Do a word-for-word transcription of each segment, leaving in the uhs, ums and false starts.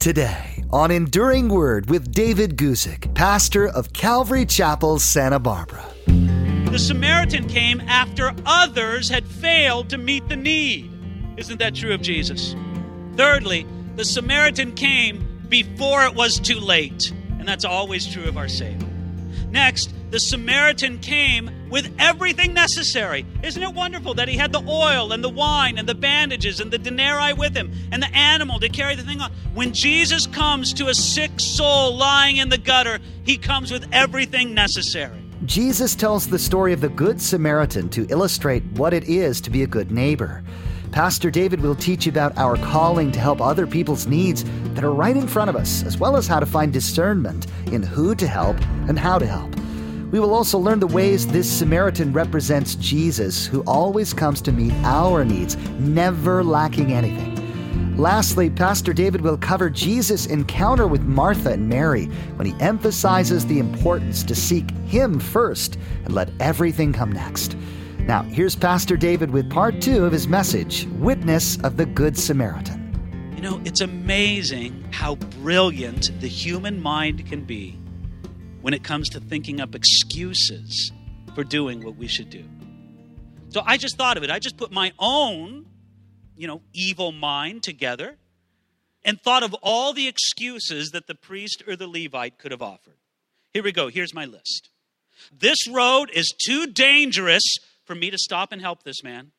Today on Enduring Word with David Guzik, pastor of Calvary Chapel, Santa Barbara. The Samaritan came after others had failed to meet the need. Isn't that true of Jesus? Thirdly, the Samaritan came before it was too late. And that's always true of our Savior. Next, the Samaritan came with everything necessary. Isn't it wonderful that he had the oil and the wine and the bandages and the denarii with him and the animal to carry the thing on? When Jesus comes to a sick soul lying in the gutter, he comes with everything necessary. Jesus tells the story of the Good Samaritan to illustrate what it is to be a good neighbor. Pastor David will teach about our calling to help other people's needs that are right in front of us, as well as how to find discernment in who to help and how to help. We will also learn the ways this Samaritan represents Jesus, who always comes to meet our needs, never lacking anything. Lastly, Pastor David will cover Jesus' encounter with Martha and Mary when he emphasizes the importance to seek him first and let everything come next. Now, here's Pastor David with part two of his message, Witness of the Good Samaritan. You know, it's amazing how brilliant the human mind can be when it comes to thinking up excuses for doing what we should do. So I just thought of it. I just put my own, you know, evil mind together and thought of all the excuses that the priest or the Levite could have offered. Here we go. Here's my list. This road is too dangerous for me to stop and help this man.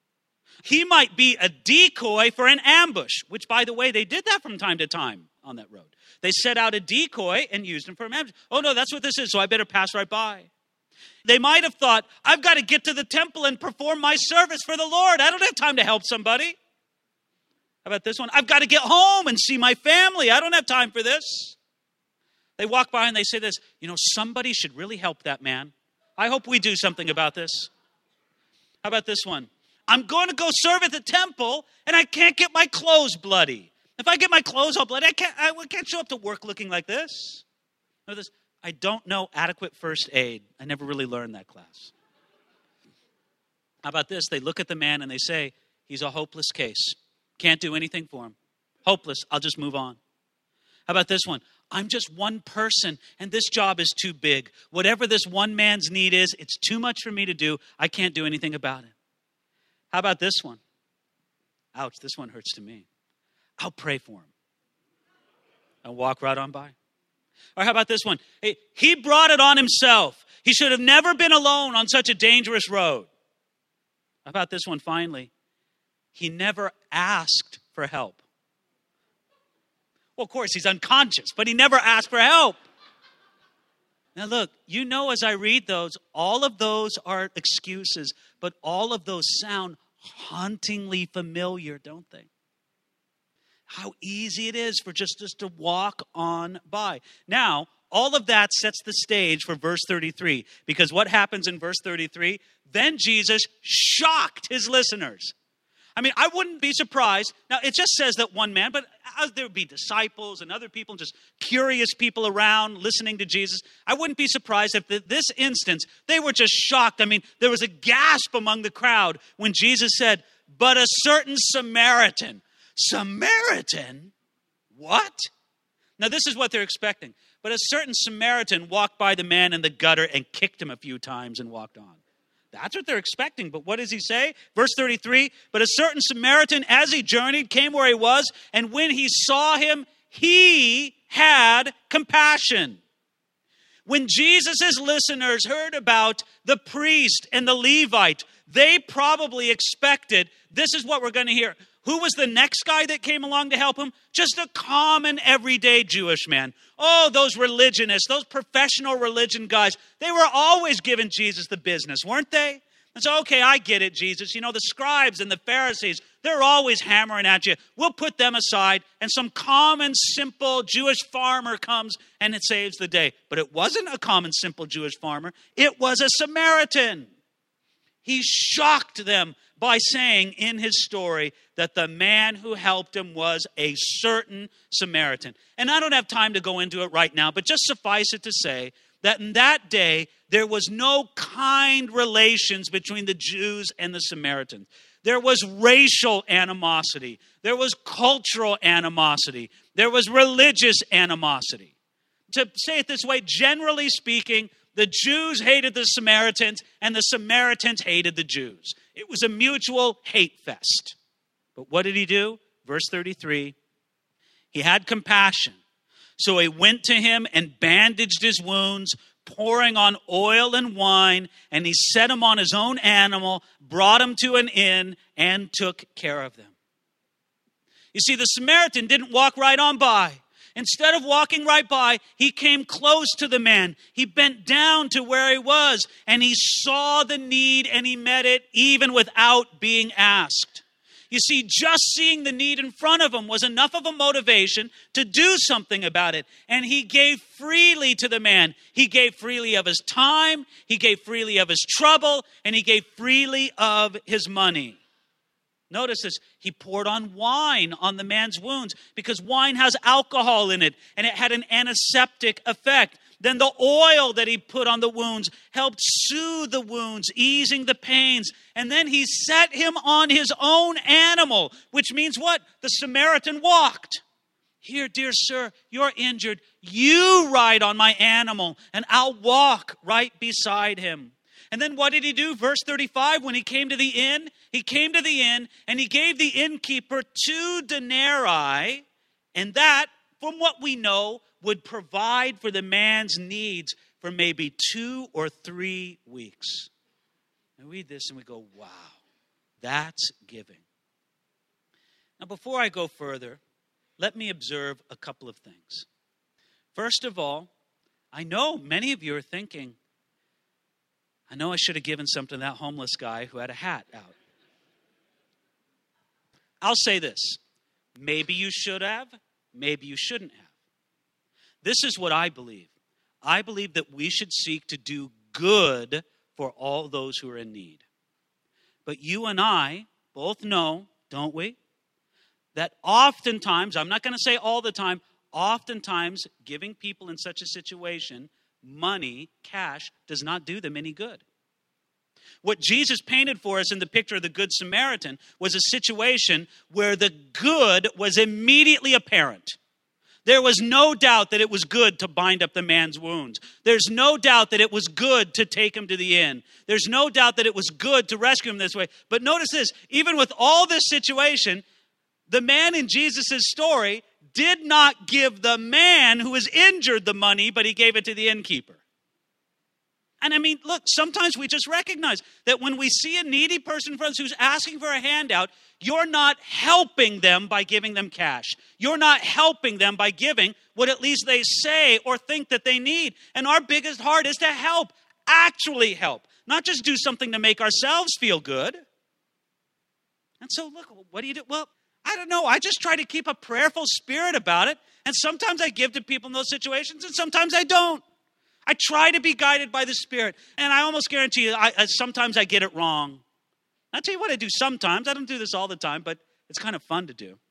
He might be a decoy for an ambush, which, by the way, they did that from time to time on that road. They set out a decoy and used him for an ambush. Oh, no, that's what this is, so I better pass right by. They might have thought, I've got to get to the temple and perform my service for the Lord. I don't have time to help somebody. How about this one? I've got to get home and see my family. I don't have time for this. They walk by and they say this, you know, somebody should really help that man. I hope we do something about this. How about this one? I'm going to go serve at the temple, and I can't get my clothes bloody. If I get my clothes all bloody, I can't, I can't show up to work looking like this. Or this, I don't know adequate first aid. I never really learned that class. How about this? They look at the man and they say, he's a hopeless case. Can't do anything for him. Hopeless. I'll just move on. How about this one? I'm just one person, and this job is too big. Whatever this one man's need is, it's too much for me to do. I can't do anything about it. How about this one? Ouch, this one hurts to me. I'll pray for him. I'll walk right on by. Or how about this one? Hey, he brought it on himself. He should have never been alone on such a dangerous road. How about this one finally? He never asked for help. Well, of course, he's unconscious, but he never asked for help. Now, look, you know, as I read those, all of those are excuses, but all of those sound hauntingly familiar, don't they? How easy it is for just us to walk on by. Now, all of that sets the stage for verse thirty-three, because what happens in verse thirty-three? Then Jesus shocked his listeners. I mean, I wouldn't be surprised. Now, it just says that one man, but there would be disciples and other people, just curious people around listening to Jesus. I wouldn't be surprised if in this instance, they were just shocked. I mean, there was a gasp among the crowd when Jesus said, but a certain Samaritan. Samaritan? What? Now, this is what they're expecting. But a certain Samaritan walked by the man in the gutter and kicked him a few times and walked on. That's what they're expecting. But what does he say? Verse thirty-three, but a certain Samaritan, as he journeyed, came where he was, and when he saw him, he had compassion. When Jesus' listeners heard about the priest and the Levite, they probably expected, this is what we're going to hear. Who was the next guy that came along to help him? Just a common, everyday Jewish man. Oh, those religionists, those professional religion guys, they were always giving Jesus the business, weren't they? And so, okay, I get it, Jesus. You know, the scribes and the Pharisees, they're always hammering at you. We'll put them aside, and some common, simple Jewish farmer comes, and it saves the day. But it wasn't a common, simple Jewish farmer. It was a Samaritan. He shocked them by saying in his story that the man who helped him was a certain Samaritan. And I don't have time to go into it right now, but just suffice it to say that in that day, there was no kind relations between the Jews and the Samaritans. There was racial animosity. There was cultural animosity. There was religious animosity. To say it this way, generally speaking, the Jews hated the Samaritans and the Samaritans hated the Jews. It was a mutual hate fest. But what did he do? Verse thirty-three, he had compassion. So he went to him and bandaged his wounds, pouring on oil and wine, and he set him on his own animal, brought him to an inn, and took care of them. You see, the Samaritan didn't walk right on by. Instead of walking right by, he came close to the man. He bent down to where he was, and he saw the need, and he met it even without being asked. You see, just seeing the need in front of him was enough of a motivation to do something about it. And he gave freely to the man. He gave freely of his time, he gave freely of his trouble, and he gave freely of his money. Notice this, he poured on wine on the man's wounds because wine has alcohol in it and it had an antiseptic effect. Then the oil that he put on the wounds helped soothe the wounds, easing the pains. And then he set him on his own animal, which means what? The Samaritan walked. Here, dear sir, you're injured. You ride on my animal and I'll walk right beside him. And then what did he do? Verse thirty-five, when he came to the inn, he came to the inn and he gave the innkeeper two denarii. And that, from what we know, would provide for the man's needs for maybe two or three weeks. I read this and we go, wow, that's giving. Now, before I go further, let me observe a couple of things. First of all, I know many of you are thinking, I know I should have given something to that homeless guy who had a hat out. I'll say this, maybe you should have, maybe you shouldn't have. This is what I believe. I believe that we should seek to do good for all those who are in need. But you and I both know, don't we, that oftentimes, I'm not going to say all the time, oftentimes giving people in such a situation money, cash, does not do them any good. What Jesus painted for us in the picture of the Good Samaritan was a situation where the good was immediately apparent. There was no doubt that it was good to bind up the man's wounds. There's no doubt that it was good to take him to the inn. There's no doubt that it was good to rescue him this way. But notice this, even with all this situation, the man in Jesus' story did not give the man who was injured the money, but he gave it to the innkeeper. And I mean, look, sometimes we just recognize that when we see a needy person in front of us who's asking for a handout, you're not helping them by giving them cash. You're not helping them by giving what at least they say or think that they need. And our biggest heart is to help, actually help, not just do something to make ourselves feel good. And so, look, what do you do? Well, I don't know. I just try to keep a prayerful spirit about it. And sometimes I give to people in those situations, and sometimes I don't. I try to be guided by the Spirit. And I almost guarantee you, I, I, sometimes I get it wrong. I'll tell you what I do sometimes. I don't do this all the time, but it's kind of fun to do.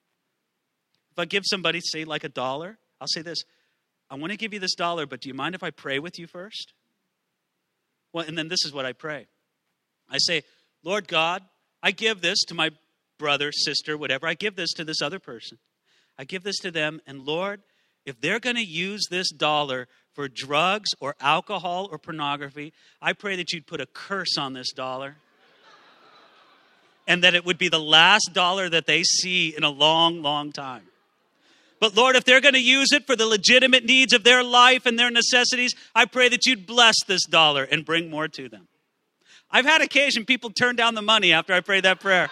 If I give somebody, say, like a dollar, I'll say this. I want to give you this dollar, but do you mind if I pray with you first? Well, and then this is what I pray. I say, Lord God, I give this to my brother, sister, whatever. I give this to this other person. I give this to them. And Lord, if they're going to use this dollar for drugs or alcohol or pornography, I pray that you'd put a curse on this dollar. And that it would be the last dollar that they see in a long, long time. But Lord, if they're going to use it for the legitimate needs of their life and their necessities, I pray that you'd bless this dollar and bring more to them. I've had occasion people turn down the money after I pray that prayer.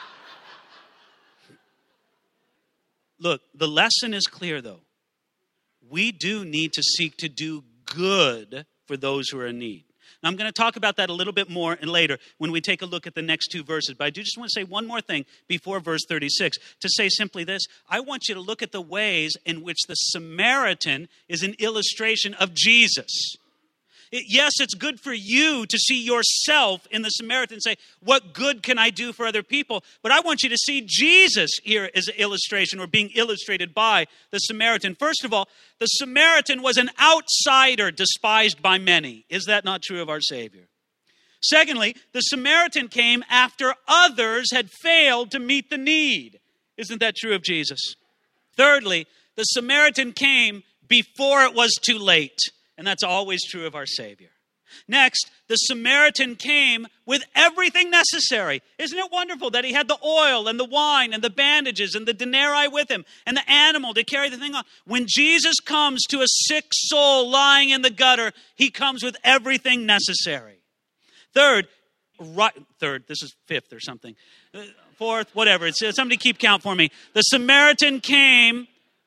Look, the lesson is clear, though. We do need to seek to do good for those who are in need. Now, I'm going to talk about that a little bit more and later when we take a look at the next two verses. But I do just want to say one more thing before verse thirty-six, to say simply this. I want you to look at the ways in which the Samaritan is an illustration of Jesus. It, yes, it's good for you to see yourself in the Samaritan and say, what good can I do for other people? But I want you to see Jesus here as an illustration or being illustrated by the Samaritan. First of all, the Samaritan was an outsider despised by many. Is that not true of our Savior? Secondly, the Samaritan came after others had failed to meet the need. Isn't that true of Jesus? Thirdly, the Samaritan came before it was too late. And that's always true of our Savior. Next, the Samaritan came with everything necessary. Isn't it wonderful that he had the oil and the wine and the bandages and the denarii with him and the animal to carry the thing on? When Jesus comes to a sick soul lying in the gutter, he comes with everything necessary. Third, right, third, this is fifth or something. Fourth, whatever. It's, somebody keep count for me. The Samaritan came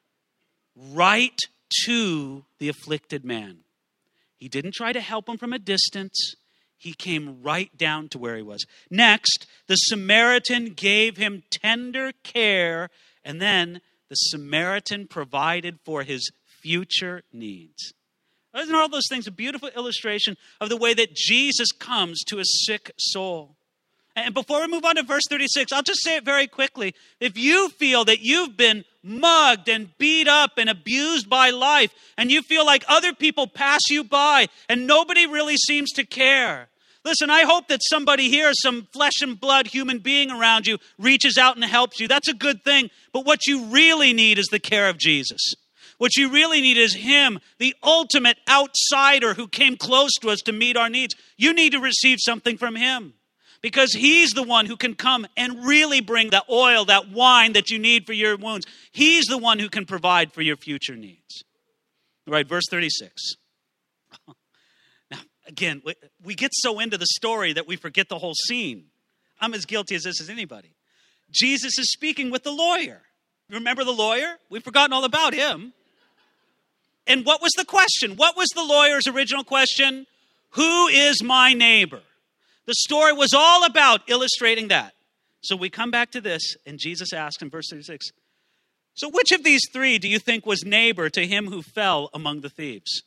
right to the afflicted man. He didn't try to help him from a distance. He came right down to where he was. Next, the Samaritan gave him tender care, and then the Samaritan provided for his future needs. Isn't all those things a beautiful illustration of the way that Jesus comes to a sick soul? And before we move on to verse thirty-six, I'll just say it very quickly. If you feel that you've been mugged and beat up and abused by life, and you feel like other people pass you by and nobody really seems to care, listen, I hope that somebody here, some flesh and blood human being around you, reaches out and helps you. That's a good thing. But what you really need is the care of Jesus. What you really need is him, the ultimate outsider who came close to us to meet our needs. You need to receive something from him, because he's the one who can come and really bring that oil, that wine that you need for your wounds. He's the one who can provide for your future needs. All right, verse thirty-six. Now, again, we get so into the story that we forget the whole scene. I'm as guilty as this as anybody. Jesus is speaking with the lawyer. Remember the lawyer? We've forgotten all about him. And what was the question? What was the lawyer's original question? Who is my neighbor? The story was all about illustrating that. So we come back to this, and Jesus asked in verse thirty-six, so which of these three do you think was neighbor to him who fell among the thieves?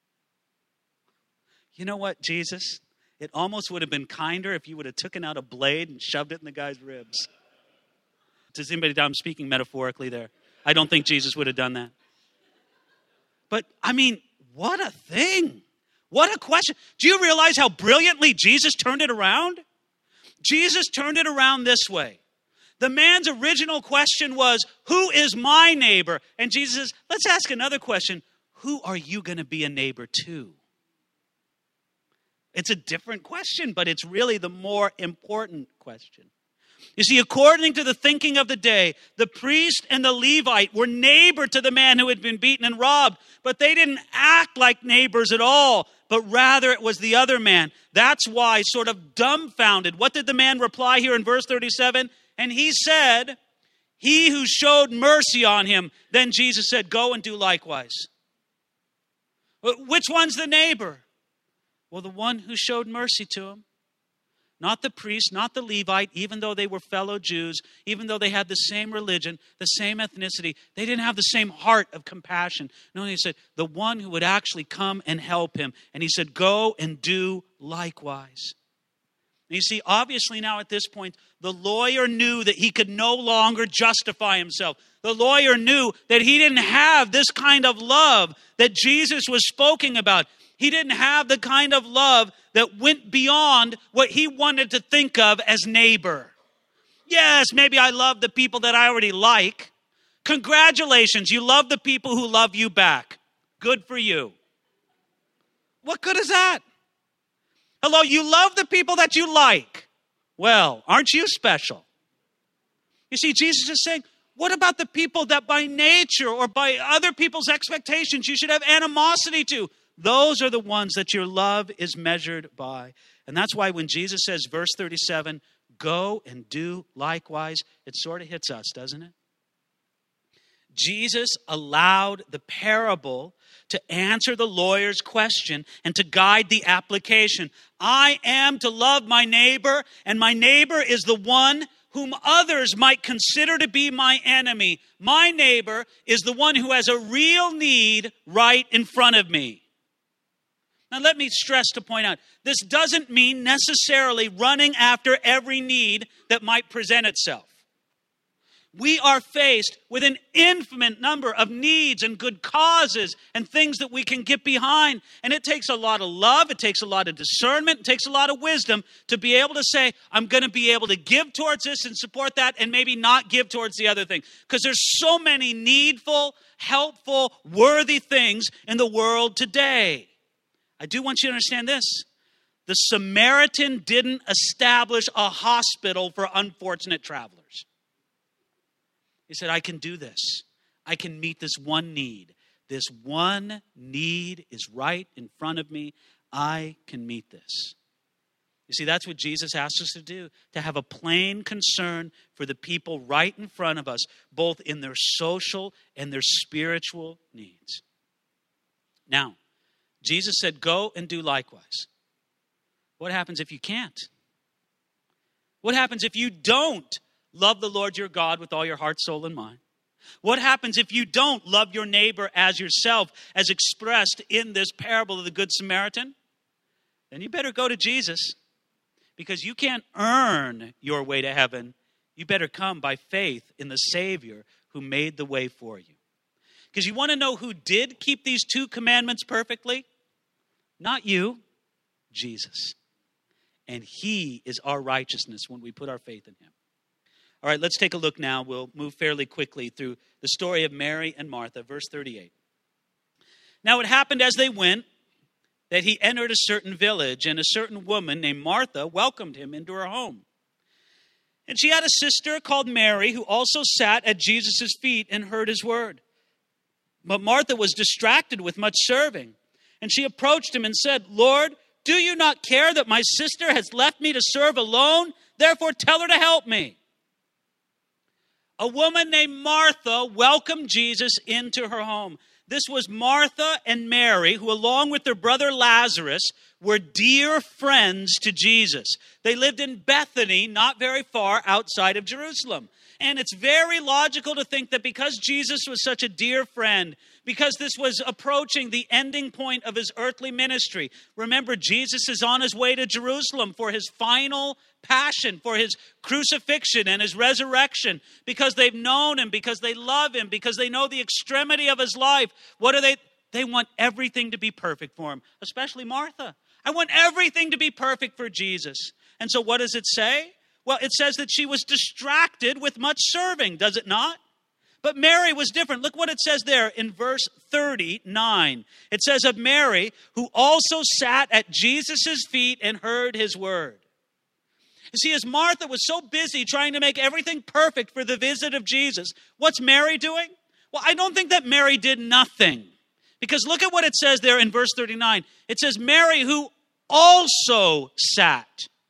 You know what, Jesus? It almost would have been kinder if you would have taken out a blade and shoved it in the guy's ribs. Does anybody doubt I'm speaking metaphorically there? I don't think Jesus would have done that. But, I mean, what a thing. What a question. Do you realize how brilliantly Jesus turned it around? Jesus turned it around this way. The man's original question was, who is my neighbor? And Jesus says, let's ask another question. Who are you going to be a neighbor to? It's a different question, but it's really the more important question. You see, according to the thinking of the day, the priest and the Levite were neighbor to the man who had been beaten and robbed, but they didn't act like neighbors at all, but rather it was the other man. That's why, sort of dumbfounded, what did the man reply here in verse thirty-seven? And he said, he who showed mercy on him. Then Jesus said, go and do likewise. Which one's the neighbor? Well, the one who showed mercy to him. Not the priest, not the Levite, even though they were fellow Jews, even though they had the same religion, the same ethnicity, they didn't have the same heart of compassion. No, he said, the one who would actually come and help him. And he said, go and do likewise. And you see, obviously now at this point, the lawyer knew that he could no longer justify himself. The lawyer knew that he didn't have this kind of love that Jesus was speaking about. He didn't have the kind of love that went beyond what he wanted to think of as neighbor. Yes, maybe I love the people that I already like. Congratulations, you love the people who love you back. Good for you. What good is that? Hello, you love the people that you like. Well, aren't you special? You see, Jesus is saying, what about the people that by nature or by other people's expectations you should have animosity to? Those are the ones that your love is measured by. And that's why when Jesus says, verse thirty-seven, go and do likewise, it sort of hits us, doesn't it? Jesus allowed the parable to answer the lawyer's question and to guide the application. I am to love my neighbor, and my neighbor is the one whom others might consider to be my enemy. My neighbor is the one who has a real need right in front of me. Now, let me stress to point out, this doesn't mean necessarily running after every need that might present itself. We are faced with an infinite number of needs and good causes and things that we can get behind. And it takes a lot of love, it takes a lot of discernment, it takes a lot of wisdom to be able to say, I'm going to be able to give towards this and support that and maybe not give towards the other thing. Because there's so many needful, helpful, worthy things in the world today. I do want you to understand this. The Samaritan didn't establish a hospital for unfortunate travelers. He said, I can do this. I can meet this one need. This one need is right in front of me. I can meet this. You see, that's what Jesus asks us to do, to have a plain concern for the people right in front of us, both in their social and their spiritual needs. Now, Jesus said, go and do likewise. What happens if you can't? What happens if you don't love the Lord your God with all your heart, soul, and mind? What happens if you don't love your neighbor as yourself, as expressed in this parable of the Good Samaritan? Then you better go to Jesus, because you can't earn your way to heaven. You better come by faith in the Savior who made the way for you. Because you want to know who did keep these two commandments perfectly? Not you, Jesus. And he is our righteousness when we put our faith in him. All right, let's take a look now. We'll move fairly quickly through the story of Mary and Martha, verse thirty-eight. Now it happened as they went that he entered a certain village, and a certain woman named Martha welcomed him into her home. And she had a sister called Mary, who also sat at Jesus' feet and heard his word. But Martha was distracted with much serving. And she approached him and said, Lord, do you not care that my sister has left me to serve alone? Therefore tell her to help me. A woman named Martha welcomed Jesus into her home. This was Martha and Mary, who along with their brother Lazarus were dear friends to Jesus. They lived in Bethany, not very far outside of Jerusalem. And it's very logical to think that because Jesus was such a dear friend, because this was approaching the ending point of his earthly ministry. Remember, Jesus is on his way to Jerusalem for his final passion, for his crucifixion and his resurrection. Because they've known him, because they love him, because they know the extremity of his life. What are they? They want everything to be perfect for him, especially Martha. I want everything to be perfect for Jesus. And so what does it say? Well, it says that she was distracted with much serving, does it not? But Mary was different. Look what it says there in verse thirty-nine. It says of Mary, who also sat at Jesus' feet and heard his word. You see, as Martha was so busy trying to make everything perfect for the visit of Jesus, what's Mary doing? Well, I don't think that Mary did nothing. Because look at what it says there in verse thirty-nine. It says, Mary, who also sat.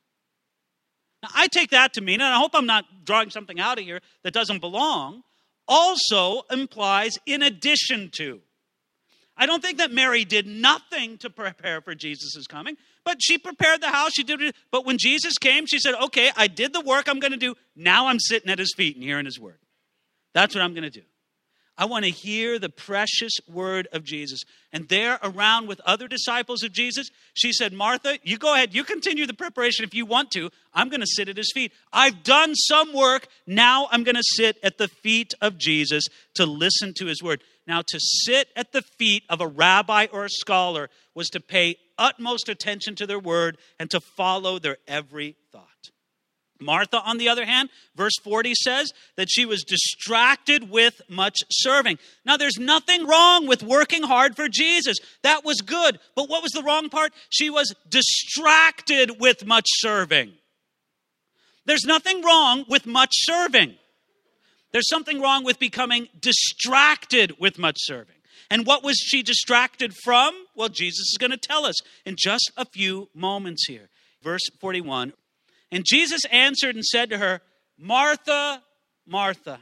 Now, I take that to mean, and I hope I'm not drawing something out of here that doesn't belong, also implies in addition to. I don't think that Mary did nothing to prepare for Jesus' coming, but she prepared the house. She did it. But when Jesus came, she said, okay, I did the work I'm going to do. Now I'm sitting at his feet and hearing his word. That's what I'm going to do. I want to hear the precious word of Jesus. And there, around with other disciples of Jesus, she said, Martha, you go ahead. You continue the preparation if you want to. I'm going to sit at his feet. I've done some work. Now I'm going to sit at the feet of Jesus to listen to his word. Now, to sit at the feet of a rabbi or a scholar was to pay utmost attention to their word and to follow their every thought. Martha, on the other hand, verse forty says that she was distracted with much serving. Now, there's nothing wrong with working hard for Jesus. That was good. But what was the wrong part? She was distracted with much serving. There's nothing wrong with much serving. There's something wrong with becoming distracted with much serving. And what was she distracted from? Well, Jesus is going to tell us in just a few moments here. Verse forty-one. And Jesus answered and said to her, Martha, Martha.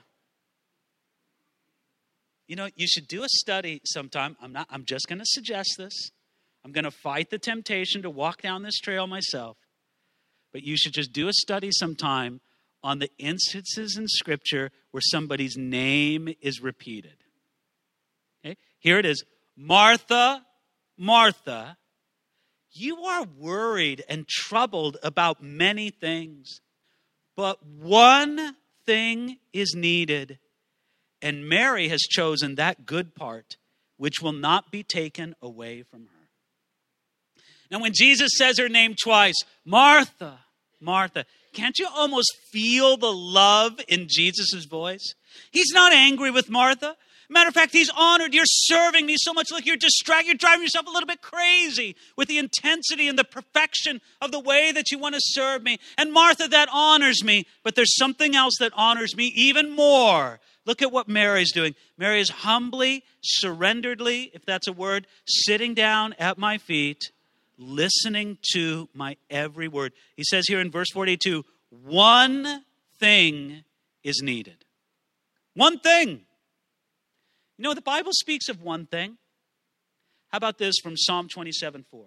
You know, you should do a study sometime. I'm not, I'm just going to suggest this. I'm going to fight the temptation to walk down this trail myself. But you should just do a study sometime on the instances in Scripture where somebody's name is repeated. Okay? Here it is. Martha, Martha. You are worried and troubled about many things, but one thing is needed, and Mary has chosen that good part, which will not be taken away from her. Now, when Jesus says her name twice, Martha, Martha, can't you almost feel the love in Jesus' voice? He's not angry with Martha. Matter of fact, he's honored. You're serving me so much. Look, you're distracted. You're driving yourself a little bit crazy with the intensity and the perfection of the way that you want to serve me. And Martha, that honors me. But there's something else that honors me even more. Look at what Mary's doing. Mary is humbly, surrenderedly, if that's a word, sitting down at my feet, listening to my every word. He says here in verse forty-two, one thing is needed. One thing. You know, the Bible speaks of one thing. How about this from Psalm twenty-seven four?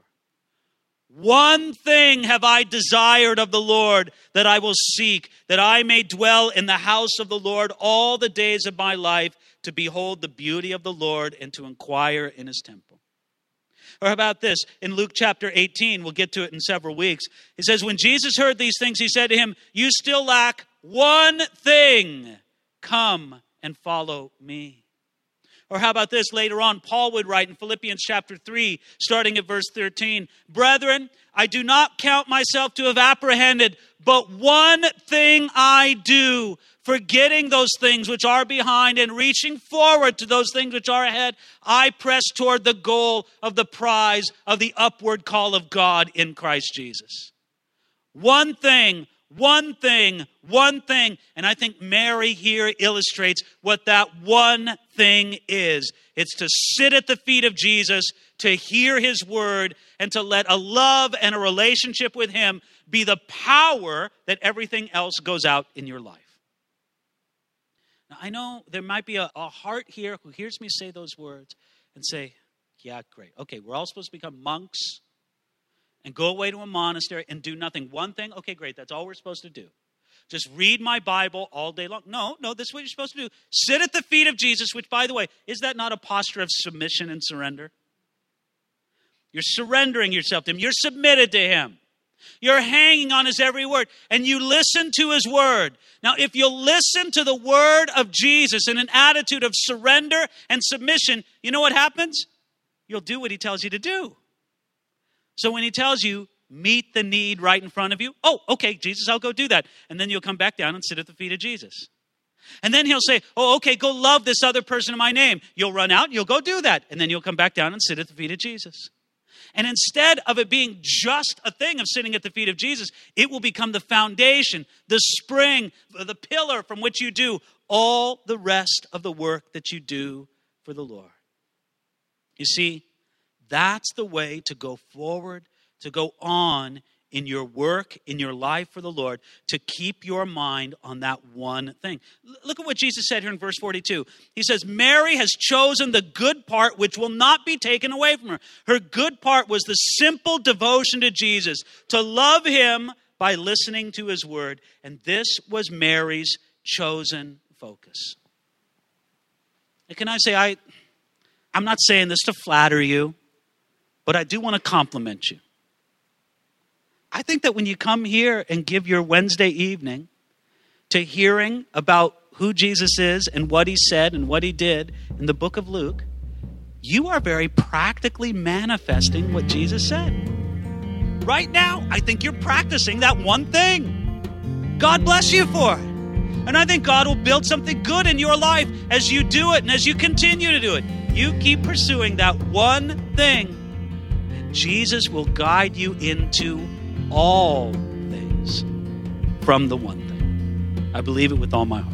One thing have I desired of the Lord that I will seek, that I may dwell in the house of the Lord all the days of my life, to behold the beauty of the Lord and to inquire in his temple. Or how about this? In Luke chapter eighteen, we'll get to it in several weeks. It says, when Jesus heard these things, he said to him, you still lack one thing. Come and follow me. Or how about this? Later on, Paul would write in Philippians chapter three, starting at verse thirteen, brethren, I do not count myself to have apprehended, but one thing I do, forgetting those things which are behind and reaching forward to those things which are ahead, I press toward the goal of the prize of the upward call of God in Christ Jesus. One thing, one thing, one thing. And I think Mary here illustrates what that one thing is. It's to sit at the feet of Jesus, to hear his word, and to let a love and a relationship with him be the power that everything else goes out in your life. Now, I know there might be a, a heart here who hears me say those words and say, yeah, great. Okay, we're all supposed to become monks and go away to a monastery and do nothing. One thing, okay, great. That's all we're supposed to do. Just read my Bible all day long. No, no, this is what you're supposed to do. Sit at the feet of Jesus, which, by the way, is that not a posture of submission and surrender? You're surrendering yourself to him. You're submitted to him. You're hanging on his every word, and you listen to his word. Now, if you'll listen to the word of Jesus in an attitude of surrender and submission, you know what happens? You'll do what he tells you to do. So when he tells you, meet the need right in front of you, oh, okay, Jesus, I'll go do that. And then you'll come back down and sit at the feet of Jesus. And then he'll say, oh, okay, go love this other person in my name. You'll run out and you'll go do that. And then you'll come back down and sit at the feet of Jesus. And instead of it being just a thing of sitting at the feet of Jesus, it will become the foundation, the spring, the pillar from which you do all the rest of the work that you do for the Lord. You see, that's the way to go forward, to go on in your work, in your life for the Lord, to keep your mind on that one thing. Look at what Jesus said here in verse forty-two. He says, Mary has chosen the good part which will not be taken away from her. Her good part was the simple devotion to Jesus, to love him by listening to his word. And this was Mary's chosen focus. And can I say, I, I'm not saying this to flatter you, but I do want to compliment you. I think that when you come here and give your Wednesday evening to hearing about who Jesus is and what he said and what he did in the book of Luke, you are very practically manifesting what Jesus said. Right now, I think you're practicing that one thing. God bless you for it. And I think God will build something good in your life as you do it and as you continue to do it. You keep pursuing that one thing, and Jesus will guide you into all things from the one thing. I believe it with all my heart.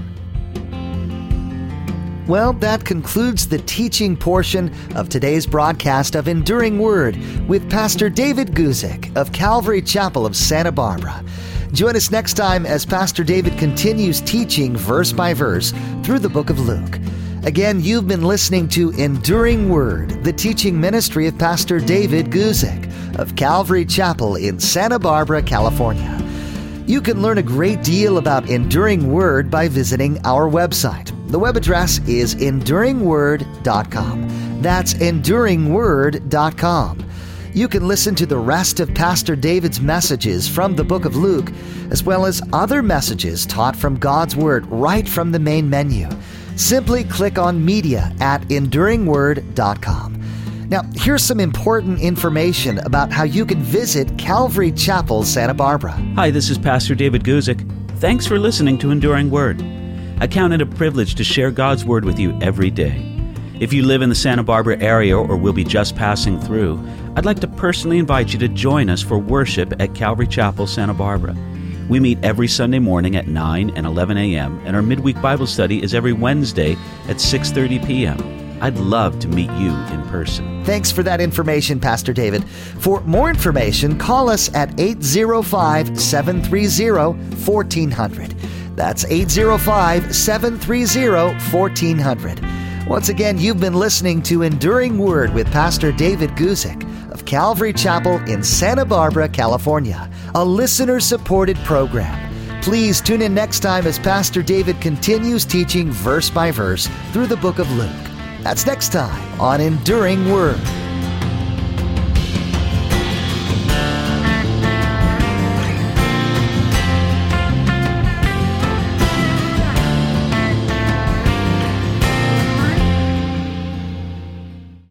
Well, that concludes the teaching portion of today's broadcast of Enduring Word with Pastor David Guzik of Calvary Chapel of Santa Barbara. Join us next time as Pastor David continues teaching verse by verse through the book of Luke. Again, you've been listening to Enduring Word, the teaching ministry of Pastor David Guzik of Calvary Chapel in Santa Barbara, California. You can learn a great deal about Enduring Word by visiting our website. The web address is enduring word dot com. That's enduring word dot com. You can listen to the rest of Pastor David's messages from the book of Luke, as well as other messages taught from God's Word right from the main menu. Simply click on Media at enduring word dot com. Now, here's some important information about how you can visit Calvary Chapel, Santa Barbara. Hi, this is Pastor David Guzik. Thanks for listening to Enduring Word. I count it a privilege to share God's Word with you every day. If you live in the Santa Barbara area or will be just passing through, I'd like to personally invite you to join us for worship at Calvary Chapel, Santa Barbara. We meet every Sunday morning at nine and eleven a.m., and our midweek Bible study is every Wednesday at six thirty p.m. I'd love to meet you in person. Thanks for that information, Pastor David. For more information, call us at eight oh five, seven three oh, one four zero zero. That's eight oh five, seven three oh, one four zero zero. Once again, you've been listening to Enduring Word with Pastor David Guzik of Calvary Chapel in Santa Barbara, California, a listener-supported program. Please tune in next time as Pastor David continues teaching verse by verse through the book of Luke. That's next time on Enduring Word.